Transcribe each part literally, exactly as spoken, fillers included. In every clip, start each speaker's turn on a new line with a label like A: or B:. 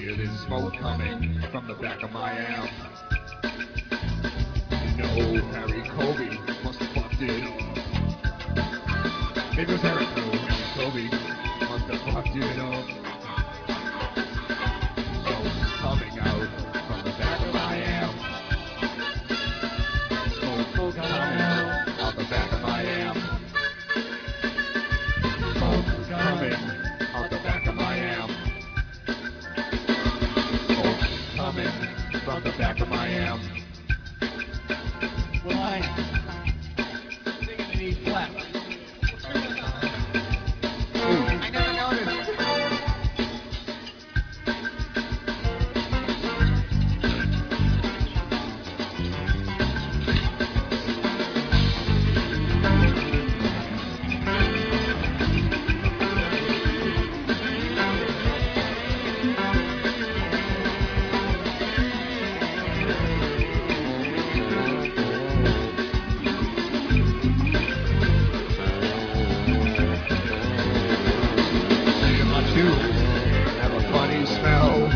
A: hear this smoke coming from the back of my amp. You know, Harry Kobe must have fucked it. Maybe it was Harry, no, Harry Kobe must have fucked it up. Smoke coming out from the back of my amp. Smoke coming out the back of my amp. Smoke coming out the back of my amp. Smoke coming from the back of my amp.
B: Well, I singing in E flat.
A: I never noticed. Have a funny smell.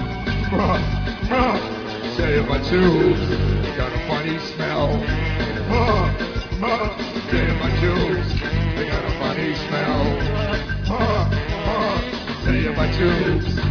A: Say my tubes got a funny smell. Say my tubes, they got a funny smell. Say my tubes.